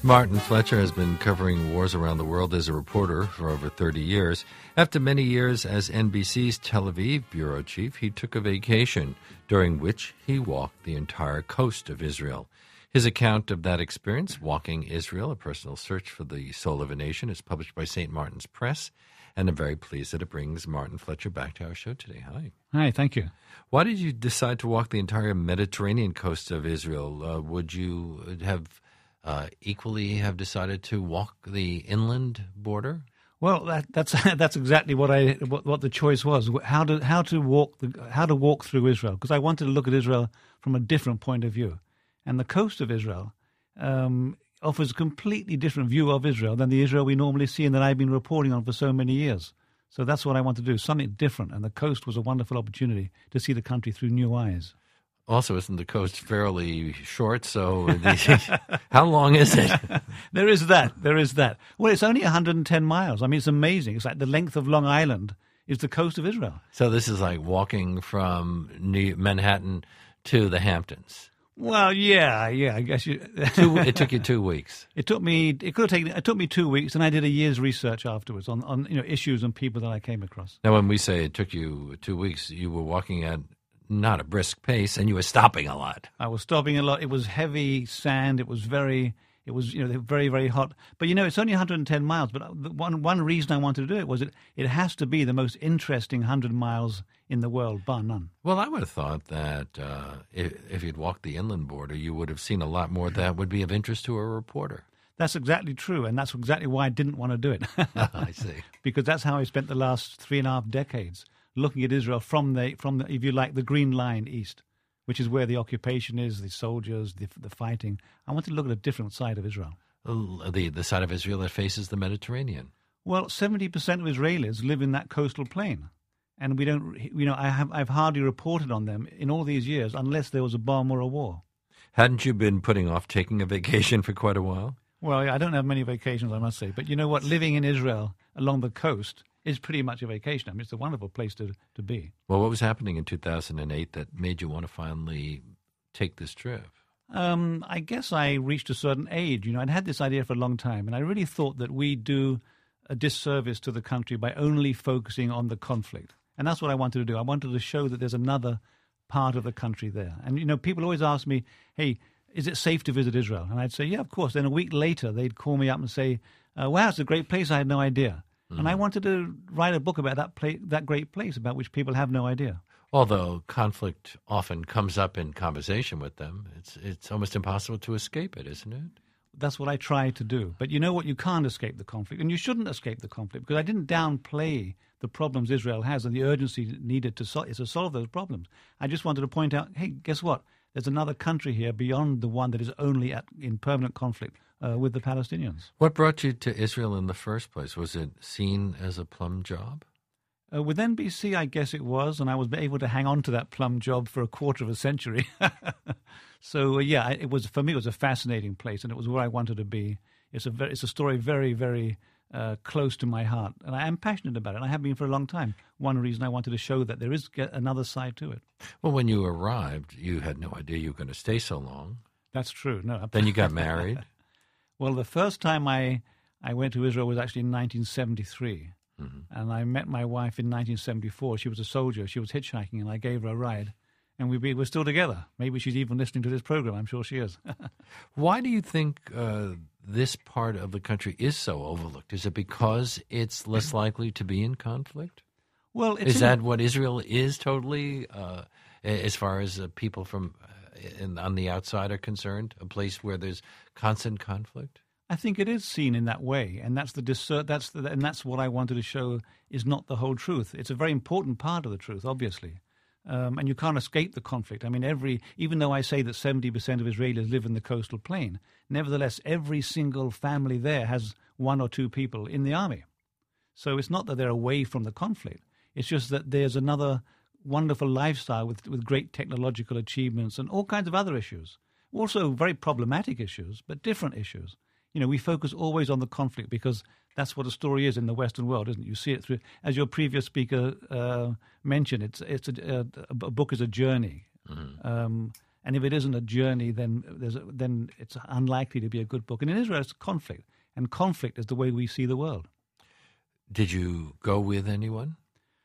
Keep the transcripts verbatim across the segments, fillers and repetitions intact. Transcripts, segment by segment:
Martin Fletcher has been covering wars around the world as a reporter for over thirty years. After many years as N B C's Tel Aviv bureau chief, he took a vacation, during which he walked the entire coast of Israel. His account of that experience, Walking Israel, A Personal Search for the Soul of a Nation, is published by Saint Martin's Press, and I'm very pleased that it brings Martin Fletcher back to our show today. Hi. Hi, thank you. Why did you decide to walk the entire Mediterranean coast of Israel? Uh, would you have uh, equally have decided to walk the inland border? Well, that, that's that's exactly what I what, what the choice was. How to how to walk the how to walk through Israel, because I wanted to look at Israel from a different point of view, and the coast of Israel um, offers a completely different view of Israel than the Israel we normally see and that I've been reporting on for so many years. So that's what I want to do, something different, and the coast was a wonderful opportunity to see the country through new eyes. Also, isn't the coast fairly short? So how long is it? There is that. There is that. Well, it's only one hundred ten miles. I mean, it's amazing. It's like the length of Long Island is the coast of Israel. So this is like walking from New Manhattan to the Hamptons. Well, yeah, yeah. I guess you. two, it took you two weeks. It took me. It could have taken. It took me two weeks, and I did a year's research afterwards on, on you know issues and people that I came across. Now, when we say it took you two weeks, you were walking at not a brisk pace, and you were stopping a lot. I was stopping a lot. It was heavy sand. It was very. It was you know very very hot. But you know it's only one hundred ten miles. But one one reason I wanted to do it was it it has to be the most interesting one hundred miles in the world, bar none. Well, I would have thought that uh, if, if you'd walked the inland border, you would have seen a lot more that would be of interest to a reporter. That's exactly true, and that's exactly why I didn't want to do it. I see. Because that's how I spent the last three and a half decades, looking at Israel from the, from the, if you like, the Green Line east, which is where the occupation is, the soldiers, the, the fighting. I want to look at a different side of Israel. The, the side of Israel that faces the Mediterranean. Well, seventy percent of Israelis live in that coastal plain. And we don't, you know, I have, I've hardly reported on them in all these years unless there was a bomb or a war. Hadn't you been putting off taking a vacation for quite a while? Well, I don't have many vacations, I must say. But you know what? Living in Israel along the coast is pretty much a vacation. I mean, it's a wonderful place to, to be. Well, what was happening in two thousand eight that made you want to finally take this trip? Um, I guess I reached a certain age. You know, I'd had this idea for a long time, and I really thought that we do a disservice to the country by only focusing on the conflict. And that's what I wanted to do. I wanted to show that there's another part of the country there. And, you know, people always ask me, hey, is it safe to visit Israel? And I'd say, yeah, of course. Then a week later, they'd call me up and say, uh, wow, it's a great place. I had no idea. Mm. And I wanted to write a book about that pla- that great place about which people have no idea. Although conflict often comes up in conversation with them, it's it's almost impossible to escape it, isn't it? That's what I try to do. But you know what? You can't escape the conflict, and you shouldn't escape the conflict, because I didn't downplay the problems Israel has and the urgency needed to, sol- to solve those problems. I just wanted to point out, hey, guess what? There's another country here beyond the one that is only at, in permanent conflict uh, with the Palestinians. What brought you to Israel in the first place? Was it seen as a plum job? Uh, with N B C, I guess it was, and I was able to hang on to that plum job for a quarter of a century. So, uh, yeah, it was for me, it was a fascinating place, and it was where I wanted to be. It's a, very, it's a story very, very uh, close to my heart, and I am passionate about it, and I have been for a long time. One reason I wanted to show that there is another side to it. Well, when you arrived, you had no idea you were going to stay so long. That's true. No. Then you got married. Well, the first time I, I went to Israel was actually in nineteen seventy-three. Mm-hmm. And I met my wife in nineteen seventy-four. She was a soldier. She was hitchhiking, and I gave her a ride. And we be, we're still together. Maybe she's even listening to this program. I'm sure she is. Why do you think uh, this part of the country is so overlooked? Is it because it's less likely to be in conflict? Well, it's is that what Israel is totally, uh, as far as uh, people from uh, in, on the outside are concerned, a place where there's constant conflict? I think it is seen in that way, and that's the dissert. That's the, and that's what I wanted to show is not the whole truth. It's a very important part of the truth, obviously, um, and you can't escape the conflict. I mean, every even though I say that seventy percent of Israelis live in the coastal plain, nevertheless, every single family there has one or two people in the army. So it's not that they're away from the conflict. It's just that there's another wonderful lifestyle with with great technological achievements and all kinds of other issues. Also, very problematic issues, but different issues. You know, we focus always on the conflict because that's what a story is in the Western world, isn't it? You see it through, as your previous speaker uh, mentioned, it's it's a, a, a book is a journey. Mm-hmm. Um, and if it isn't a journey, then there's a, then it's unlikely to be a good book. And in Israel, it's conflict, and conflict is the way we see the world. Did you go with anyone?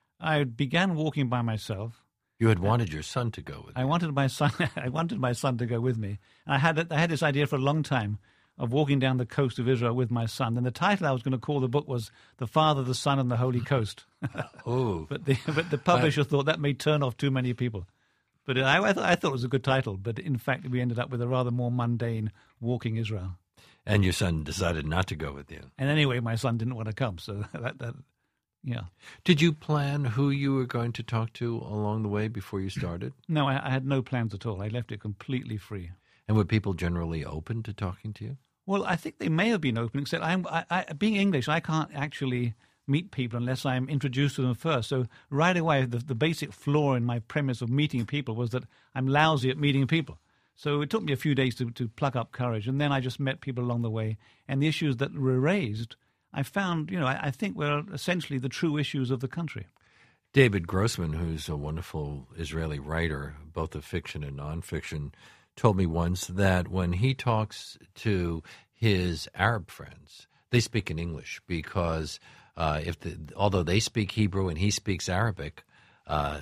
I began walking by myself. You had wanted your son to go with you. I wanted my son. I wanted my son to go with me. And I had I had this idea for a long time of walking down the coast of Israel with my son. And the title I was going to call the book was "The Father, the Son, and the Holy Coast." Oh, but the but the publisher uh, thought that may turn off too many people. But I, I, th- I thought it was a good title. But in fact, we ended up with a rather more mundane "Walking Israel." And your son decided not to go with you. And anyway, my son didn't want to come, so that that. Yeah. Did you plan who you were going to talk to along the way before you started? No, I, I had no plans at all. I left it completely free. And were people generally open to talking to you? Well, I think they may have been open, except I'm, I, I, being English, I can't actually meet people unless I'm introduced to them first. So right away, the, the basic flaw in my premise of meeting people was that I'm lousy at meeting people. So it took me a few days to, to pluck up courage. And then I just met people along the way. And the issues that were raised, I found, you know, I, I think were essentially the true issues of the country. David Grossman, who's a wonderful Israeli writer, both of fiction and nonfiction, told me once that when he talks to his Arab friends, they speak in English because uh, if the, although they speak Hebrew and he speaks Arabic, uh,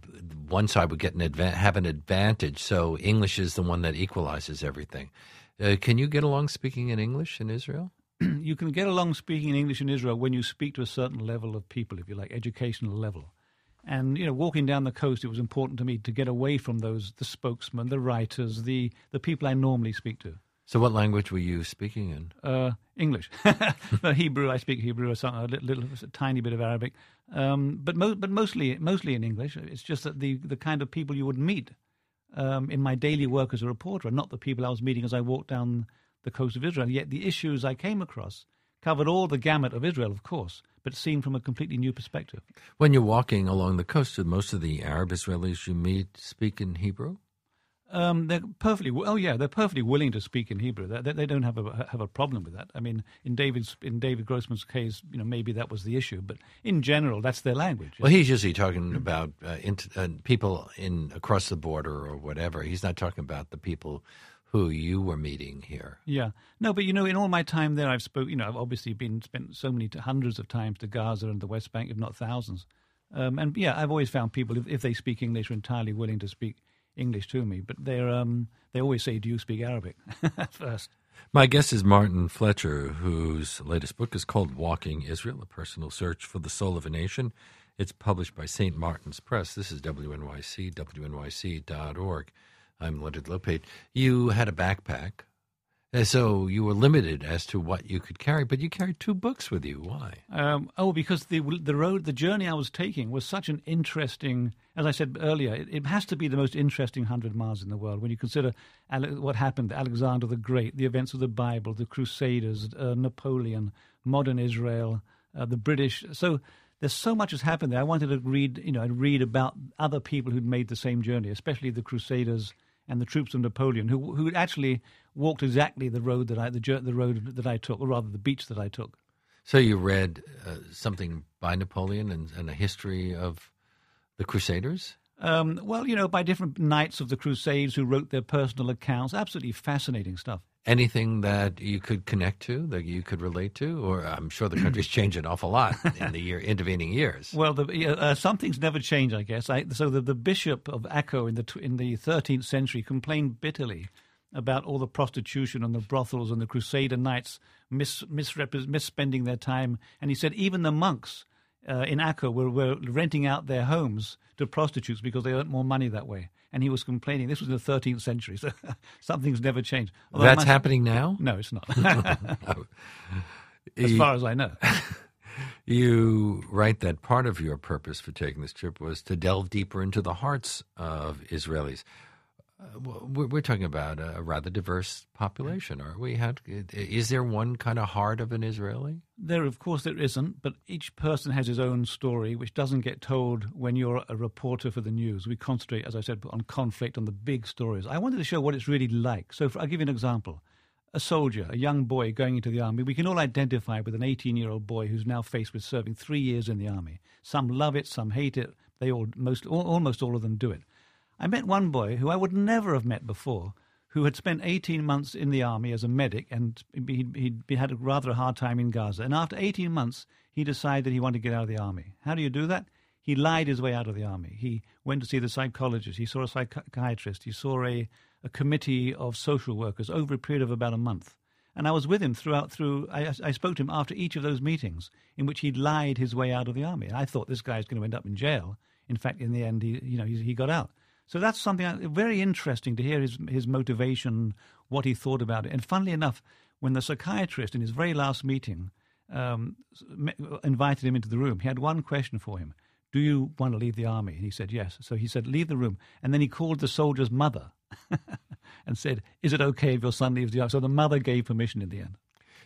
one side would get an adva- have an advantage. So English is the one that equalizes everything. Uh, can you get along speaking in English in Israel? You can get along speaking in English in Israel when you speak to a certain level of people, if you like, educational level. And, you know, walking down the coast, it was important to me to get away from those, the spokesmen, the writers, the, the people I normally speak to. So what language were you speaking in? Uh, English. Hebrew, I speak Hebrew, or something, a little, little a tiny bit of Arabic. Um, but mo- but mostly mostly in English. It's just that the, the kind of people you would meet um, in my daily work as a reporter are not the people I was meeting as I walked down the coast of Israel. Yet the issues I came across covered all the gamut of Israel, of course, but seen from a completely new perspective. When you're walking along the coast, do most of the Arab Israelis you meet speak in Hebrew? Um, they're perfectly. Oh yeah, they're perfectly willing to speak in Hebrew. They, they don't have a have a problem with that. I mean, in David's in David Grossman's case, you know, maybe that was the issue, but in general, that's their language. Well, he's usually talking about uh, int- uh, people in across the border or whatever. He's not talking about the people who you were meeting here. Yeah. No, but, you know, in all my time there, I've spoke, you know, I've obviously been spent so many, hundreds of times to Gaza and the West Bank, if not thousands. Um, and, yeah, I've always found people, if, if they speak English, are entirely willing to speak English to me. But they're um, they always say, do you speak Arabic first? My guest is Martin Fletcher, whose latest book is called Walking Israel, A Personal Search for the Soul of a Nation. It's published by Saint Martin's Press. This is W N Y C, W N Y C dot org. I'm Leonard Lopate. You had a backpack, and so you were limited as to what you could carry, but you carried two books with you. Why? Um, oh, because the the road, the journey I was taking was such an interesting, as I said earlier, it, it has to be the most interesting hundred miles in the world when you consider Ale- what happened to Alexander the Great, the events of the Bible, the Crusaders, uh, Napoleon, modern Israel, uh, the British. So there's so much has happened there. I wanted to read, you know, I'd read about other people who'd made the same journey, especially the Crusaders and the troops of Napoleon, who who actually walked exactly the road that I the the road that I took, or rather the beach that I took. So you read uh, something by Napoleon and, and a history of the Crusaders? Um, well, you know, by different knights of the Crusades who wrote their personal accounts. Absolutely fascinating stuff. Anything that you could connect to, that you could relate to? Or I'm sure the country's changed an awful lot in the year, intervening years. Well, the, uh, some things never change, I guess. I, so the, the bishop of Akko in the in the thirteenth century complained bitterly about all the prostitution and the brothels and the Crusader knights mis, misrepre- misspending their time. And he said even the monks uh, in Akko were, were renting out their homes to prostitutes because they earned more money that way. And he was complaining. This was in the thirteenth century, so something's never changed. Although That's must, happening now? No, it's not. As far as I know. You write that part of your purpose for taking this trip was to delve deeper into the hearts of Israelis. Uh, we're talking about a rather diverse population, aren't we? How, is there one kind of heart of an Israeli? There, of course, there isn't, but each person has his own story, which doesn't get told when you're a reporter for the news. We concentrate, as I said, on conflict, on the big stories. I wanted to show what it's really like. So for, I'll give you an example. A soldier, a young boy going into the army, we can all identify with an eighteen-year-old boy who's now faced with serving three years in the army. Some love it, some hate it. They all, most, almost all of them do it. I met one boy who I would never have met before, who had spent eighteen months in the army as a medic, and he'd, he'd had a rather hard time in Gaza. And after eighteen months, he decided he wanted to get out of the army. How do you do that? He lied his way out of the army. He went to see the psychologist. He saw a psychiatrist. He saw a, a committee of social workers over a period of about a month. And I was with him throughout. Through I, I spoke to him after each of those meetings in which he lied his way out of the army. I thought this guy's going to end up in jail. In fact, in the end, he you know he, he got out. So that's something very interesting to hear his his motivation, what he thought about it. And funnily enough, when the psychiatrist in his very last meeting um, invited him into the room, he had one question for him. Do you want to leave the army? And he said, yes. So he said, leave the room. And then he called the soldier's mother and said, is it okay if your son leaves the army? So the mother gave permission in the end.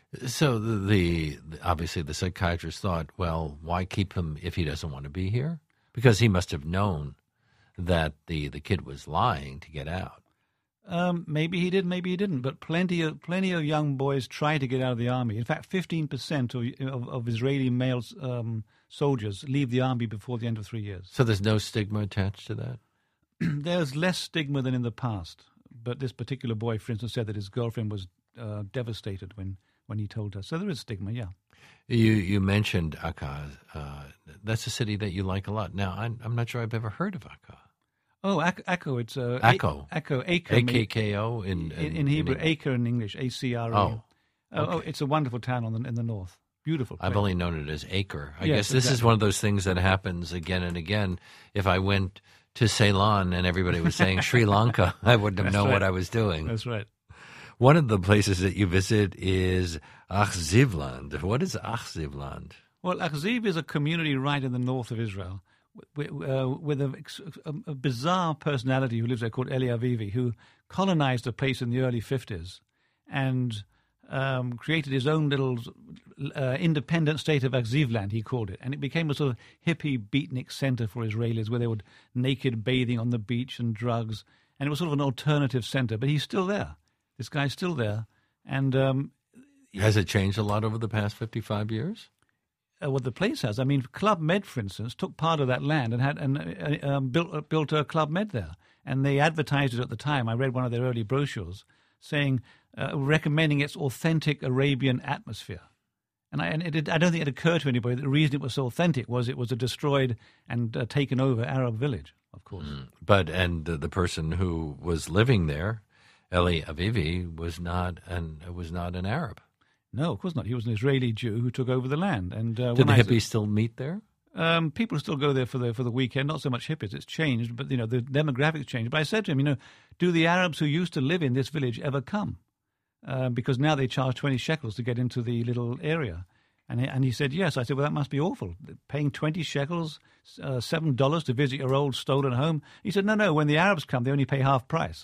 So the, the obviously the psychiatrist thought, well, why keep him if he doesn't want to be here? Because he must have known that the, the kid was lying to get out. Um, maybe he did, maybe he didn't. But plenty of plenty of young boys try to get out of the army. In fact, fifteen percent of, of, of Israeli male um, soldiers leave the army before the end of three years. So there's no stigma attached to that? There's less stigma than in the past. But this particular boy, for instance, said that his girlfriend was uh, devastated when, when he told her. So there is stigma, yeah. You you mentioned Akka. Uh, that's a city that you like a lot. Now, I'm, I'm not sure I've ever heard of Akka. Oh, Akko, it's uh, Akko. A- Akko, Acre. A K K O in, in, in Hebrew, in Acre in English, A C R E. Oh, oh, okay. oh, it's a wonderful town on the, in the north. Beautiful place. I've only known it as Acre. I yes, guess this exactly. is one of those things that happens again and again. If I went to Ceylon and everybody was saying Sri Lanka, I wouldn't have known right. what I was doing. That's right. One of the places that you visit is Achzivland. What is Achzivland? Well, Achziv is a community right in the north of Israel with, uh, with a, a, a bizarre personality who lives there called Eli Avivi, who colonized the place in the early fifties and um, created his own little uh, independent state of Achzivland, he called it. And it became a sort of hippie beatnik center for Israelis where they would naked bathing on the beach and drugs. And it was sort of an alternative center. But he's still there. This guy's still there. And um, has it changed a lot over the past fifty-five years? Uh, what the place has. I mean, Club Med, for instance, took part of that land and had and uh, um, built uh, built a Club Med there, and they advertised it at the time. I read one of their early brochures saying, uh, recommending its authentic Arabian atmosphere. And I and it, I don't think it occurred to anybody that the reason it was so authentic was it was a destroyed and uh, taken over Arab village, of course. Mm. But and the, the person who was living there, Eli Avivi, was not an was not an Arab. No, of course not. He was an Israeli Jew who took over the land. And uh, did the I, hippies still meet there? Um, people still go there for the for the weekend. Not so much hippies. It's changed, but you know the demographics changed. But I said to him, you know, do the Arabs who used to live in this village ever come? Uh, because now they charge twenty shekels to get into the little area. And he, and he said yes. I said, well, that must be awful. Paying twenty shekels, uh, seven dollars to visit your old stolen home. He said, no, no. When the Arabs come, they only pay half price.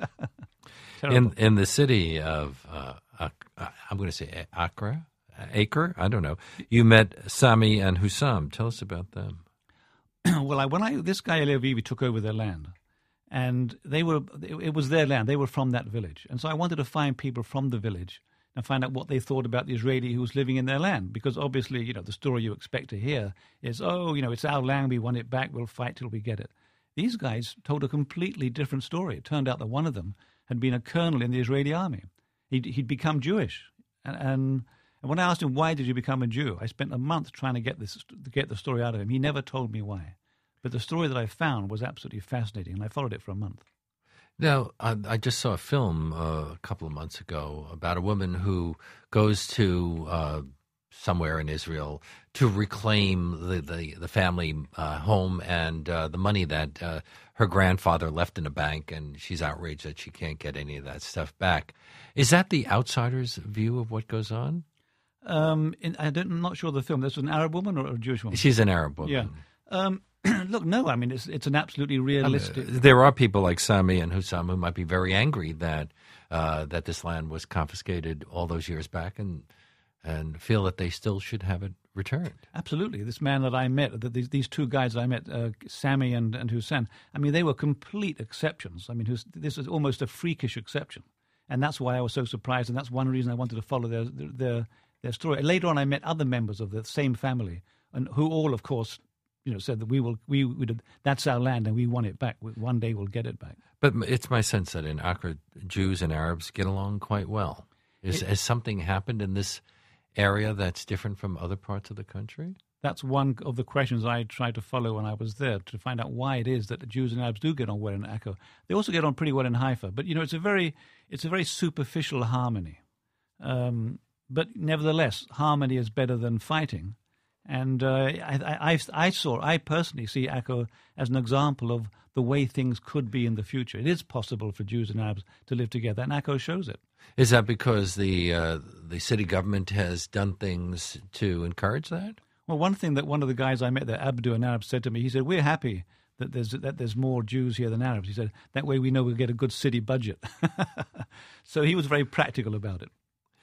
in in the city of. Uh, I'm going to say Accra, Acre. I don't know. You met Sami and Hussam. Tell us about them. Well, I, when I this guy Eli Avivi took over their land, and they were it was their land. They were from that village, and so I wanted to find people from the village and find out what they thought about the Israeli who was living in their land. Because obviously, you know, the story you expect to hear is, oh, you know, it's our land. We want it back. We'll fight till we get it. These guys told a completely different story. It turned out that one of them had been a colonel in the Israeli army. He'd, he'd become Jewish, and, and and when I asked him why did you become a Jew, I spent a month trying to get this to get the story out of him. He never told me why, but the story that I found was absolutely fascinating, and I followed it for a month. Now, I, I just saw a film uh, a couple of months ago about a woman who goes to uh, somewhere in Israel to reclaim the the, the family uh, home and uh, the money that uh, her grandfather left in a bank, and she's outraged that she can't get any of that stuff back. Is that the outsider's view of what goes on? Um, in, I don't, I'm not sure of the film. This was an Arab woman or a Jewish woman? She's an Arab woman. Yeah. Um, look, no, I mean, it's it's an absolutely realistic... I mean, there are people like Sami and Hussam who might be very angry that uh, that this land was confiscated all those years back and and feel that they still should have it returned. Absolutely. This man that I met, the, these, these two guys that I met, uh, Sami and, and Hussam, I mean, they were complete exceptions. I mean, this is almost a freakish exception. And that's why I was so surprised, and that's one reason I wanted to follow their their, their story. Later on, I met other members of the same family, and who all, of course, you know, said that we will, we would, that's our land and we want it back. One day we'll get it back. But it's my sense that in Accra, Jews and Arabs get along quite well. Is, it, has something happened in this area that's different from other parts of the country? That's one of the questions I tried to follow when I was there, to find out why it is that the Jews and Arabs do get on well in Accra. They also get on pretty well in Haifa. But, you know, it's a very, it's a very superficial harmony. Um, but nevertheless, harmony is better than fighting. And uh, I, I, I saw, I personally see Accra as an example of the way things could be in the future. It is possible for Jews and Arabs to live together, and Accra shows it. Is that because the uh, the city government has done things to encourage that? Well, one thing that one of the guys I met there, Abdu, an Arab, said to me, he said, we're happy that there's that there's more Jews here than Arabs. He said, that way we know we'll get a good city budget. So he was very practical about it.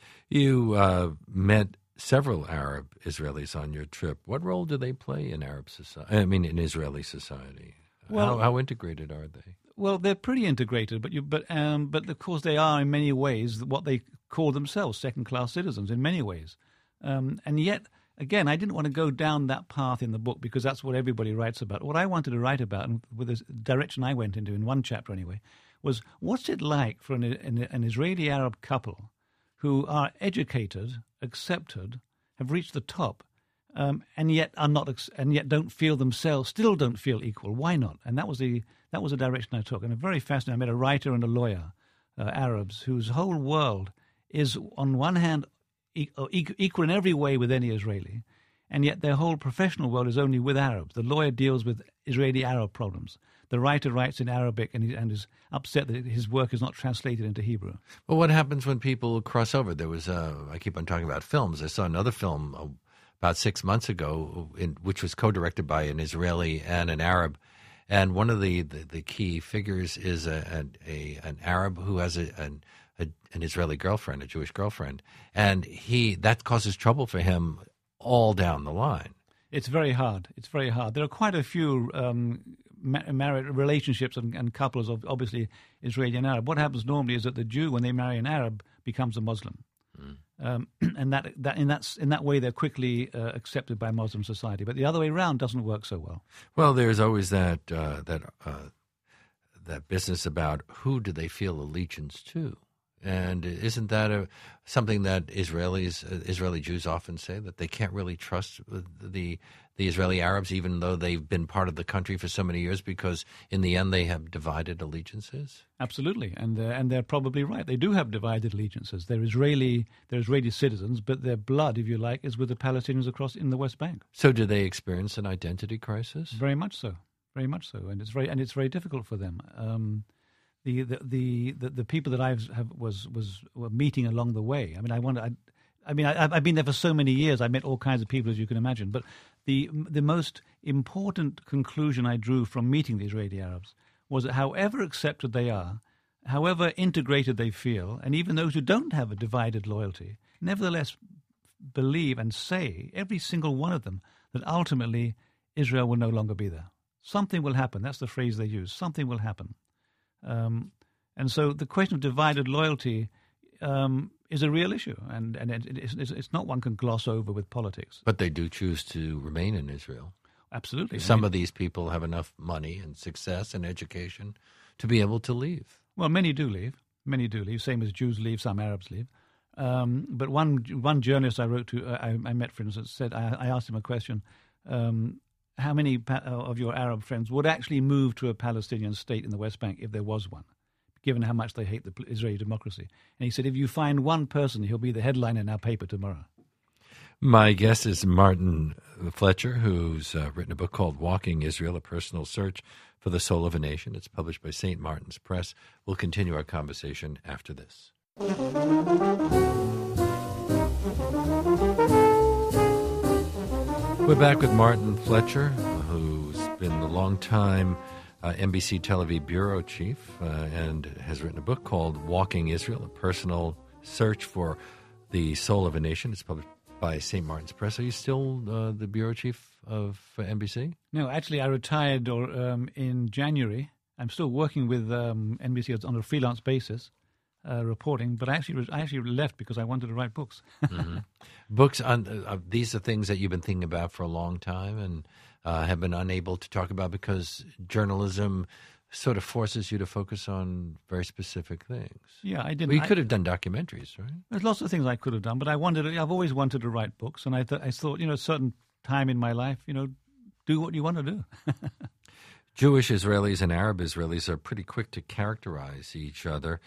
You uh, met several Arab Israelis on your trip. What role do they play in Arab society? I mean, in Israeli society? Well, how, how integrated are they? Well, they're pretty integrated, but you, but um, but of course they are in many ways what they call themselves, second-class citizens in many ways. Um, and yet, again, I didn't want to go down that path in the book because that's what everybody writes about. What I wanted to write about, and with the direction I went into in one chapter anyway, was what's it like for an, an, an Israeli-Arab couple who are educated, accepted, have reached the top, um, and yet are not, and yet don't feel themselves, still don't feel equal. Why not? And that was the that was the direction I took. And a very fascinating. I met a writer and a lawyer, uh, Arabs, whose whole world is on one hand e- equal in every way with any Israeli, and yet their whole professional world is only with Arabs. The lawyer deals with Israeli-Arab problems. The writer writes in Arabic and, he, and is upset that his work is not translated into Hebrew. Well, what happens when people cross over? There was, uh, I keep on talking about films. I saw another film uh, about six months ago, in, which was co-directed by an Israeli and an Arab. And one of the, the, the key figures is a, a, a an Arab who has a, an, a, an Israeli girlfriend, a Jewish girlfriend. And he that causes trouble for him all down the line. It's very hard. It's very hard. There are quite a few um, ma- married relationships and, and couples of obviously Israeli and Arab. What happens normally is that the Jew, when they marry an Arab, becomes a Muslim, mm. um, and that that in that in that way they're quickly uh, accepted by Muslim society. But the other way around doesn't work so well. Well, there's always that uh, that uh, that business about who do they feel allegiance to. And isn't that a, something that Israelis, uh, Israeli Jews often say, that they can't really trust the the Israeli Arabs, even though they've been part of the country for so many years, because in the end they have divided allegiances? Absolutely, and uh, and they're probably right. They do have divided allegiances. They're Israeli, they're Israeli citizens, but their blood, if you like, is with the Palestinians across in the West Bank. So, do they experience an identity crisis? Very much so, very much so, and it's very and it's very difficult for them. Um, The the, the the the people that I have was was were meeting along the way. I mean, I wonder. I, I mean, I, I've been there for so many years. I met all kinds of people, as you can imagine. But the the most important conclusion I drew from meeting the Israeli Arabs was that, however accepted they are, however integrated they feel, and even those who don't have a divided loyalty, nevertheless believe and say, every single one of them, that ultimately Israel will no longer be there. Something will happen. That's the phrase they use. Something will happen. Um, and so the question of divided loyalty um, is a real issue, and, and it, it's, it's not one can gloss over with politics. But they do choose to remain in Israel. Absolutely. Some I mean, of these people have enough money and success and education to be able to leave. Well, many do leave. Many do leave, same as Jews leave, some Arabs leave. Um, but one one journalist I wrote to, uh, I, I met, for instance, said, I, I asked him a question, um, how many pa- of your Arab friends would actually move to a Palestinian state in the West Bank if there was one, given how much they hate the Israeli democracy? And he said, if you find one person, he'll be the headline in our paper tomorrow. My guest is Martin Fletcher, who's uh, written a book called Walking Israel, A Personal Search for the Soul of a Nation. It's published by Saint Martin's Press. We'll continue our conversation after this. We're back with Martin Fletcher, who's been the longtime uh, N B C Tel Aviv bureau chief uh, and has written a book called Walking Israel, A Personal Search for the Soul of a Nation. It's published by Saint Martin's Press. Are you still uh, the bureau chief of uh, N B C? No, actually I retired or, um, in January. I'm still working with um, N B C on a freelance basis. uh, reporting, but I actually I actually left because I wanted to write books. mm-hmm. Books on uh, these are things that you've been thinking about for a long time and uh, have been unable to talk about because journalism sort of forces you to focus on very specific things. Yeah, I didn't. Well, you I, could have done documentaries, right? There's lots of things I could have done, but I wanted. I've always wanted to write books, and I th- I thought, you know, a certain time in my life, you know, do what you want to do. Jewish Israelis and Arab Israelis are pretty quick to characterize each other.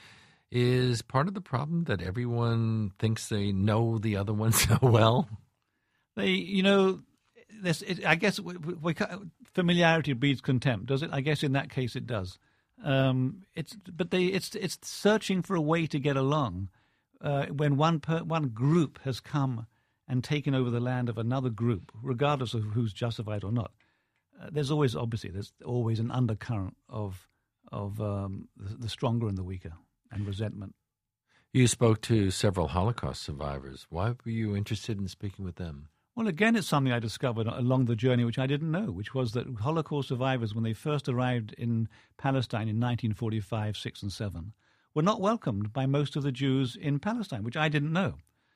Is part of the problem that everyone thinks they know the other one so well? They, you know, this. It, I guess we, we, familiarity breeds contempt, does it? I guess in that case it does. Um, it's but they it's it's searching for a way to get along uh, when one per, one group has come and taken over the land of another group, regardless of who's justified or not. Uh, there's always, obviously, there's always an undercurrent of of um, the, the stronger and the weaker, and resentment. You spoke to several Holocaust survivors. Why were you interested in speaking with them? Well, again, it's something I discovered along the journey which I didn't know, which was that Holocaust survivors, when they first arrived in Palestine in nineteen forty-five, six, and seven, were not welcomed by most of the Jews in Palestine, which I didn't know.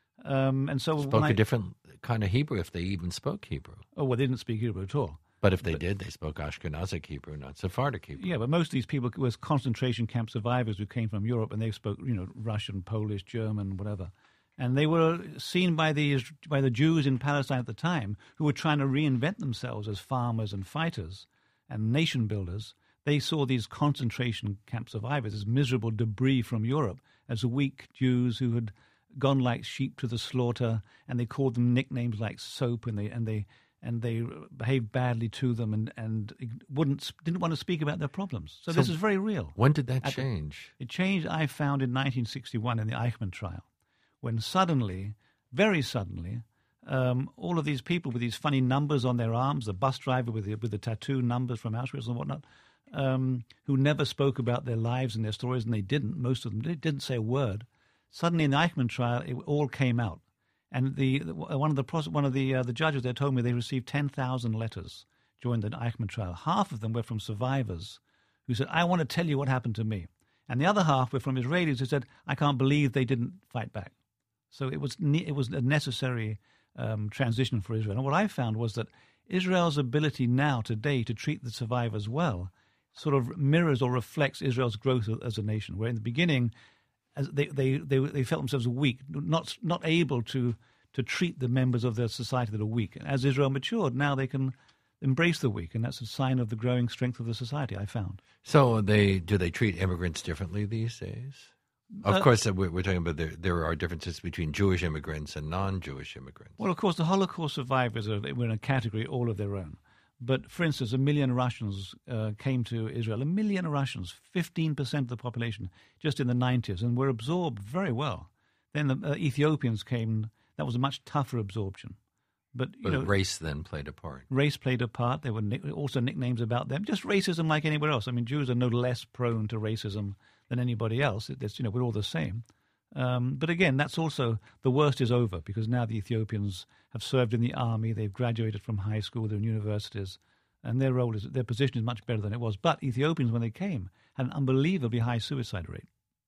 Um, and so spoke when a I, different kind of Hebrew, if they even spoke Hebrew. Oh, well, they didn't speak Hebrew at all. But if they but, did, they spoke Ashkenazic Hebrew, not Sephardic Hebrew. Yeah, but most of these people were concentration camp survivors who came from Europe, and they spoke, you know, Russian, Polish, German, whatever. And they were seen by the by the Jews in Palestine at the time, who were trying to reinvent themselves as farmers and fighters and nation builders. They saw these concentration camp survivors as miserable debris from Europe, as weak Jews who had gone like sheep to the slaughter, and they called them nicknames like soap, and they and they and they behaved badly to them, and and wouldn't didn't want to speak about their problems. So, so this is very real. When did that At change? The, it changed, I found, in nineteen sixty-one in the Eichmann trial, when suddenly, very suddenly, um, all of these people with these funny numbers on their arms, the bus driver with the, with the tattoo numbers from Auschwitz and whatnot, um, who never spoke about their lives and their stories, and they didn't, most of them they didn't say a word. Suddenly in the Eichmann trial, it all came out. And the, the one of the one of the uh, the judges there told me they received ten thousand letters during the Eichmann trial. Half of them were from survivors who said, "I want to tell you what happened to me," and the other half were from Israelis who said, "I can't believe they didn't fight back." So it was it was a necessary um, transition for Israel. And what I found was that Israel's ability now today to treat the survivors well sort of mirrors or reflects Israel's growth as a nation. Where in the beginning, as they, they, they, they felt themselves weak, not not able to to treat the members of their society that are weak. And as Israel matured, now they can embrace the weak, and that's a sign of the growing strength of the society, I found. So they do they treat immigrants differently these days? Of uh, course, we're, we're talking about there, there are differences between Jewish immigrants and non-Jewish immigrants. Well, of course, the Holocaust survivors are were in a category all of their own. But, for instance, a million Russians uh, came to Israel, a million Russians, fifteen percent of the population, just in the nineties, and were absorbed very well. Then the uh, Ethiopians came. That was a much tougher absorption. But, you but know, race then played a part. Race played a part. There were ni- also nicknames about them. Just racism like anywhere else. I mean, Jews are no less prone to racism than anybody else. It's, you know, we're all the same. Um, but again, that's also, the worst is over, because now the Ethiopians have served in the army, they've graduated from high school, they're in universities, and their role is, their position is much better than it was. But Ethiopians, when they came, had an unbelievably high suicide rate.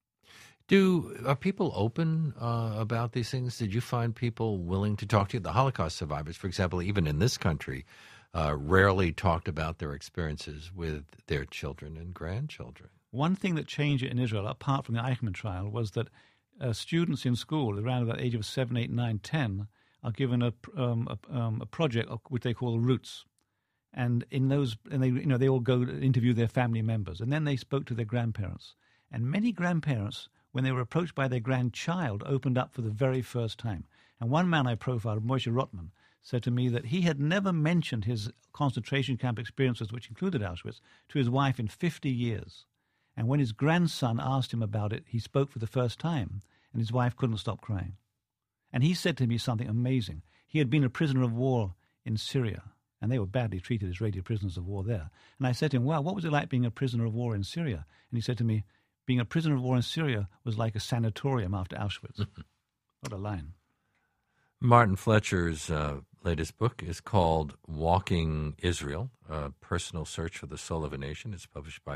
Do are people open uh, about these things? Did you find people willing to talk to you? The Holocaust survivors, for example, even in this country, uh, rarely talked about their experiences with their children and grandchildren. One thing that changed it in Israel, apart from the Eichmann trial, was that uh, students in school, around about the age of seven, eight, nine, ten, are given a, um, a, um, a project which they call Roots. And in those, and they, you know, they all go to interview their family members, and then they spoke to their grandparents. And many grandparents, when they were approached by their grandchild, opened up for the very first time. And one man I profiled, Moshe Rotman, said to me that he had never mentioned his concentration camp experiences, which included Auschwitz, to his wife in fifty years. And when his grandson asked him about it, he spoke for the first time, and his wife couldn't stop crying. And he said to me something amazing. He had been a prisoner of war in Syria, and they were badly treated, Israeli prisoners of war there. And I said to him, wow, what was it like being a prisoner of war in Syria? And he said to me, being a prisoner of war in Syria was like a sanatorium after Auschwitz. What a line. Martin Fletcher's uh, latest book is called Walking Israel, A Personal Search for the Soul of a Nation. It's published by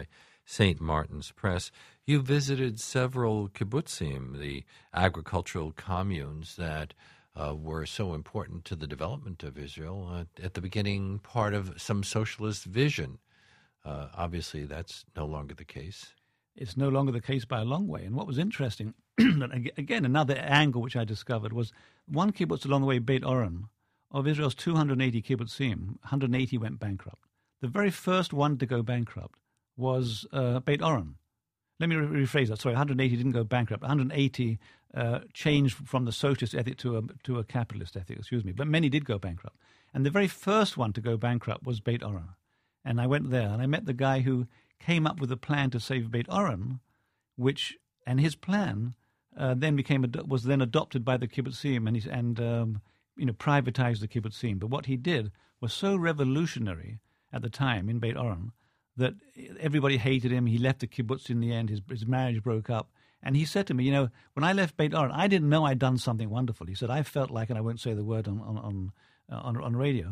Saint Martin's Press. You visited several kibbutzim, the agricultural communes that uh, were so important to the development of Israel, uh, at the beginning part of some socialist vision. Uh, obviously, that's no longer the case. It's no longer the case by a long way. And what was interesting, again, another angle which I discovered was one kibbutz along the way, Beit Oren, of Israel's two hundred eighty kibbutzim, one hundred eighty went bankrupt. The very first one to go bankrupt was uh, Beit Oren. Let me re- rephrase that. Sorry, one hundred eighty didn't go bankrupt. one hundred eighty uh, changed from the socialist ethic to a, to a capitalist ethic, excuse me. But many did go bankrupt. And the very first one to go bankrupt was Beit Oren. And I went there and I met the guy who came up with a plan to save Beit Oren, which, and his plan uh, then became, was then adopted by the kibbutzim and, he, and um, you know, privatized the kibbutzim. But what he did was so revolutionary at the time in Beit Oren that everybody hated him. He left the kibbutz in the end. His, his marriage broke up. And he said to me, you know, when I left Beit Oren, I didn't know I'd done something wonderful. He said, I felt like, and I won't say the word on on on, uh, on, on radio,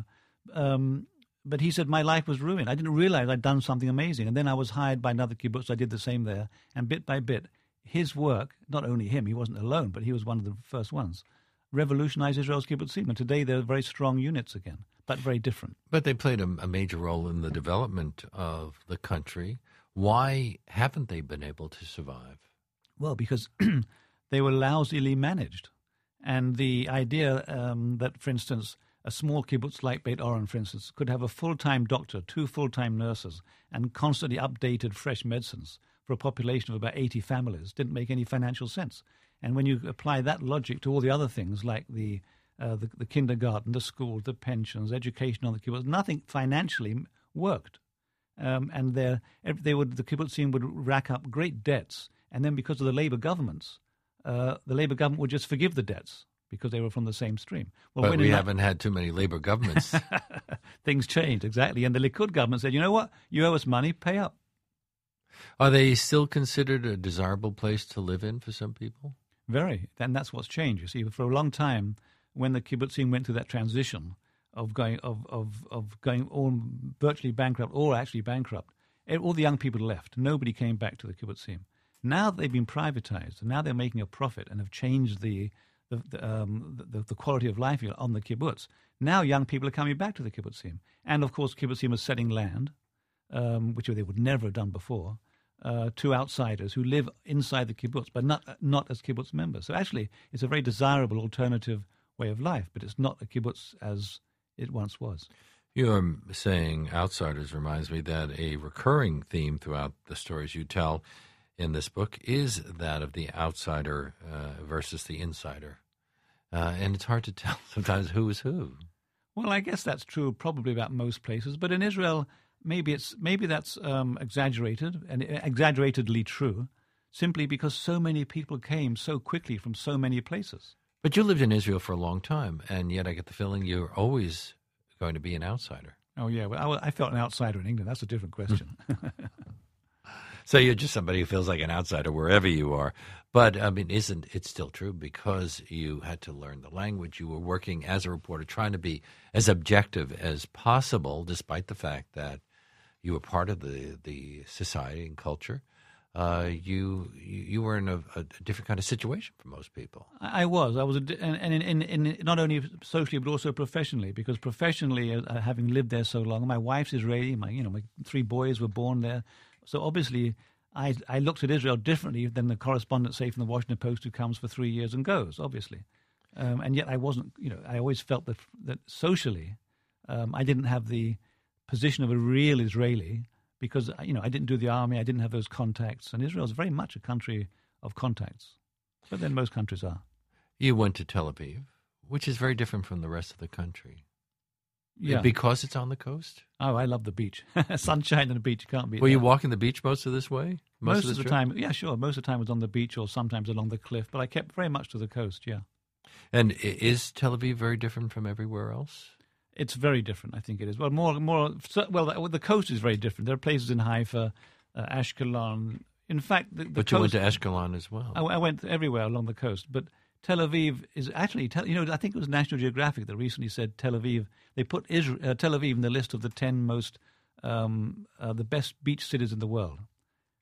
um, but he said my life was ruined. I didn't realize I'd done something amazing. And then I was hired by another kibbutz. I did the same there. And bit by bit, his work, not only him, he wasn't alone, but he was one of the first ones, revolutionized Israel's kibbutzim. And today they're very strong units again, but very different. But they played a, a major role in the development of the country. Why haven't they been able to survive? Well, because they were lousily managed. And the idea um, that, for instance, a small kibbutz like Beit Oren, for instance, could have a full-time doctor, two full-time nurses, and constantly updated fresh medicines for a population of about eighty families didn't make any financial sense. And when you apply that logic to all the other things like the uh, the, the kindergarten, the school, the pensions, education on the kibbutz, nothing financially worked. Um, and they would the kibbutzim would rack up great debts. And then because of the labor governments, uh, the labor government would just forgive the debts because they were from the same stream. Well, but we haven't had too many labor governments. Things changed, exactly. And the Likud government said, you know what? You owe us money, pay up. Are they still considered a desirable place to live in for some people? Very. And that's what's changed. You see, for a long time, when the kibbutzim went through that transition of going of, of, of going all virtually bankrupt or actually bankrupt, all the young people left. Nobody came back to the kibbutzim. Now they've been privatized, and now they're making a profit and have changed the the the, um, the the quality of life on the kibbutz. Now young people are coming back to the kibbutzim, and of course kibbutzim are selling land, um, which they would never have done before, uh, to outsiders who live inside the kibbutz, but not not as kibbutz members. So actually, it's a very desirable alternative way of life, but it's not a kibbutz as it once was. You're saying outsiders reminds me that a recurring theme throughout the stories you tell in this book is that of the outsider uh, versus the insider. Uh, and it's hard to tell sometimes who is who. Well, I guess that's true probably about most places. But in Israel, maybe it's maybe that's um, exaggerated and exaggeratedly true, simply because so many people came so quickly from so many places. But you lived in Israel for a long time, and yet I get the feeling you're always going to be an outsider. Oh, yeah. Well, I, I felt an outsider in England. That's a different question. So you're just somebody who feels like an outsider wherever you are. But, I mean, isn't it still true because you had to learn the language? You were working as a reporter, trying to be as objective as possible, despite the fact that you were part of the, the society and culture. Uh, you you were in a, a different kind of situation for most people. I was. I was, a, and, and in, in, in not only socially but also professionally, because professionally, uh, having lived there so long, my wife's Israeli. My you know my three boys were born there. So obviously, I, I looked at Israel differently than the correspondent, say, from the Washington Post who comes for three years and goes, obviously. Um, and yet I wasn't, you know, I always felt that that socially um, I didn't have the position of a real Israeli because, you know, I didn't do the army, I didn't have those contacts. And Israel is very much a country of contacts. But then most countries are. You went to Tel Aviv, which is very different from the rest of the country. Yeah. Because it's on the coast? Oh, I love the beach. Sunshine and the beach, you can't beat Were that. you walking the beach most of this way? Most, most of, of the trip? time, yeah, sure. Most of the time was on the beach or sometimes along the cliff, but I kept very much to the coast, yeah. And is Tel Aviv very different from everywhere else? It's very different, I think it is. Well, more, more. Well, the coast is very different. There are places in Haifa, uh, Ashkelon. In fact, the, the but coast, you went to Ashkelon as well. I, I went everywhere along the coast, but Tel Aviv is actually, you know, I think it was National Geographic that recently said Tel Aviv. They put Israel, uh, Tel Aviv in the list of the ten most, um, uh, the best beach cities in the world.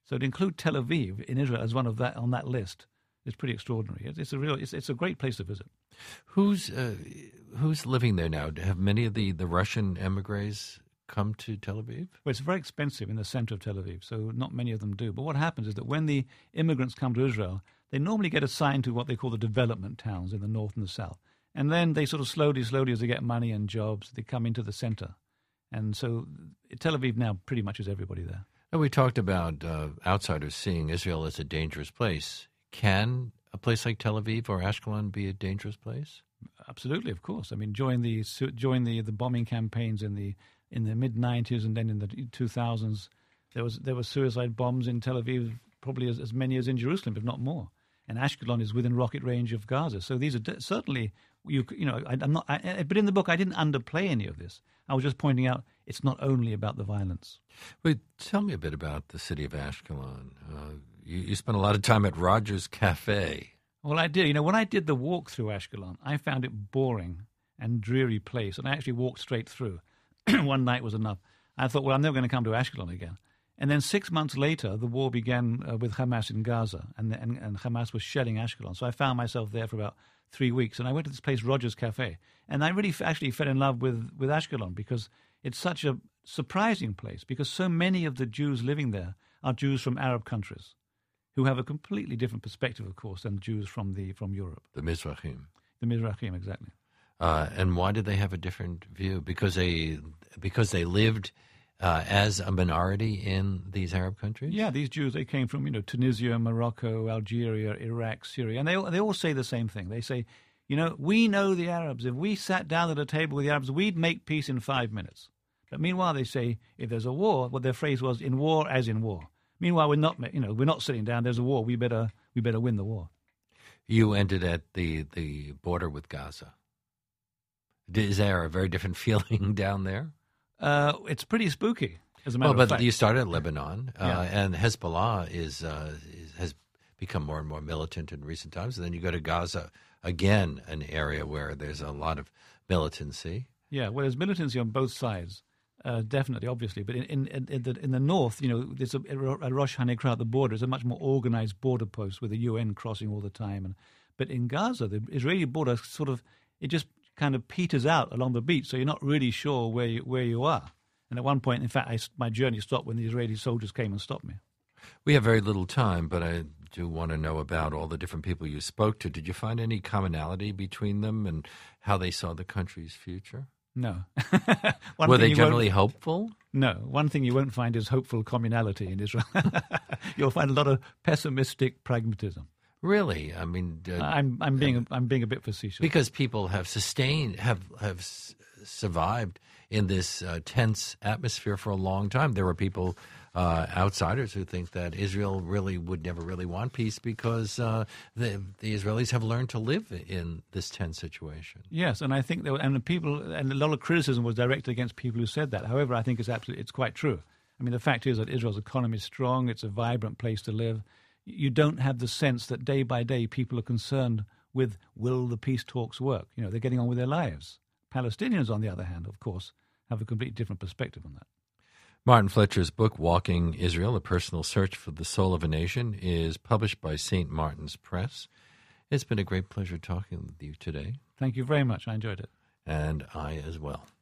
So to include Tel Aviv in Israel as one of that on that list is pretty extraordinary. It's, it's a real, it's, it's a great place to visit. Who's uh, who's living there now? Have many of the, the Russian emigres come to Tel Aviv? Well, it's very expensive in the center of Tel Aviv, so not many of them do. But what happens is that when the immigrants come to Israel, they normally get assigned to what they call the development towns in the north and the south. And then they sort of slowly, slowly, as they get money and jobs, they come into the center. And so Tel Aviv now pretty much is everybody there. And we talked about uh, outsiders seeing Israel as a dangerous place. Can a place like Tel Aviv or Ashkelon be a dangerous place? Absolutely, of course. I mean, during the during the, the bombing campaigns in the in the mid nineties and then in the two thousands, there was there were suicide bombs in Tel Aviv, probably as, as many as in Jerusalem, if not more. And Ashkelon is within rocket range of Gaza, so these are de- certainly you you know. I, I'm not, I, but in the book, I didn't underplay any of this. I was just pointing out it's not only about the violence. Wait, tell me a bit about the city of Ashkelon. Uh, you, you spent a lot of time at Rogers Cafe. Well, I did. You know, when I did the walk through Ashkelon, I found it boring and dreary place, and I actually walked straight through. One night was enough. I thought, well, I'm never going to come to Ashkelon again. And then six months later, the war began uh, with Hamas in Gaza, and, and and Hamas was shelling Ashkelon. So I found myself there for about three weeks, and I went to this place, Rogers Cafe, and I really f- actually fell in love with, with Ashkelon because it's such a surprising place, because so many of the Jews living there are Jews from Arab countries, who have a completely different perspective, of course, than Jews from the from Europe. The Mizrahim. The Mizrahim, exactly. Uh, and why did they have a different view? Because they because they lived uh, as a minority in these Arab countries? Yeah, these Jews, they came from, you know, Tunisia, Morocco, Algeria, Iraq, Syria, and they all, they all say the same thing. They say, you know, we know the Arabs. If we sat down at a table with the Arabs, we'd make peace in five minutes. But meanwhile, they say, if there's a war, what their phrase was, in war as in war. Meanwhile, we're not, you know, we're not sitting down. There's a war. We better, we better win the war. You ended at the, the border with Gaza. Is there a very different feeling down there? Uh, it's pretty spooky, as a matter well, of but fact. you started at Lebanon, uh, Yeah. and Hezbollah is, uh, is has become more and more militant in recent times. And then you go to Gaza, again, an area where there's a lot of militancy. Yeah, well, there's militancy on both sides, uh, definitely, obviously. But in in, in, the, in the north, you know, there's a, a Rosh Hanekra at the border. It's a much more organized border post with the U N crossing all the time. And but in Gaza, the Israeli border sort of it just kind of peters out along the beach, so you're not really sure where you, where you are. And at one point, in fact, I, my journey stopped when the Israeli soldiers came and stopped me. We have very little time, but I do want to know about all the different people you spoke to. Did you find any commonality between them and how they saw the country's future? No. Were they generally hopeful? No. One thing you won't find is hopeful communality in Israel. You'll find a lot of pessimistic pragmatism. Really? I mean, uh, I'm I'm being a, I'm being a bit facetious because people have sustained have have s- survived in this uh, tense atmosphere for a long time. There were people, uh, outsiders, who think that Israel really would never really want peace because uh, the the Israelis have learned to live in this tense situation. Yes, and I think there were, and the people and a lot of criticism was directed against people who said that. However, I think it's absolutely it's quite true. I mean, the fact is that Israel's economy is strong. It's a vibrant place to live. You don't have the sense that day by day people are concerned with, will the peace talks work? You know, they're getting on with their lives. Palestinians, on the other hand, of course, have a completely different perspective on that. Martin Fletcher's book, Walking Israel, A Personal Search for the Soul of a Nation, is published by Saint Martin's Press. It's been a great pleasure talking with you today. Thank you very much. I enjoyed it. And I as well.